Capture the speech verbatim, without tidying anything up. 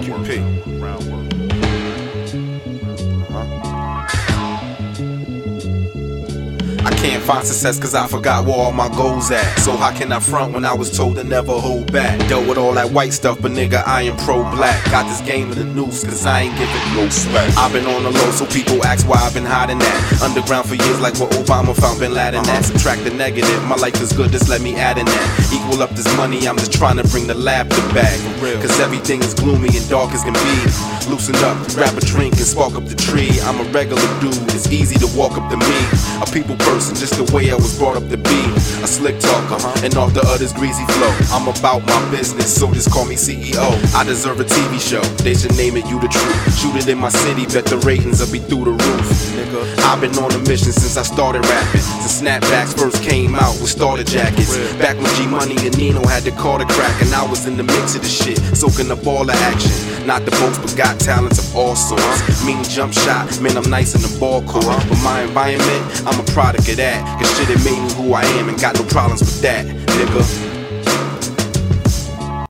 Q P. I can't find success cause I forgot where all my goals at. So how can I front when I was told to never hold back? Dealt with all that white stuff, but nigga, I am pro-black. Got this game in the news cause I ain't giving no slack. I've been on the low, so people ask why I've been hiding at. Underground for years like what Obama found Bin Laden at. Subtract the negative, my life is good, just let me add in that. Equal up this money, I'm just trying to bring the laughter back. Cause everything is gloomy and dark as can be. Loosen up, grab a drink and spark up the tree. I'm a regular dude, it's easy to walk up to me. A people person, just the way I was brought up to be. A slick talker, and off the others greasy flow. I'm about my business, so just call me C E O. I deserve a T V show, they should name it You the Truth. Shoot it in my city, bet the ratings will be through the roof. Nigga, I've been on a mission since I started rapping. Since snapbacks first came out with starter jackets. Back when G Money and Nino had the Carter crack, and I was in the mix of the shit, soaking up all the action. Not the boast, but got talents of all sorts. Mean jump shot, man, I'm nice in the ball court. But my environment, I'm a product of that. Cause shit, it made me who I am and got no problems with that, nigga.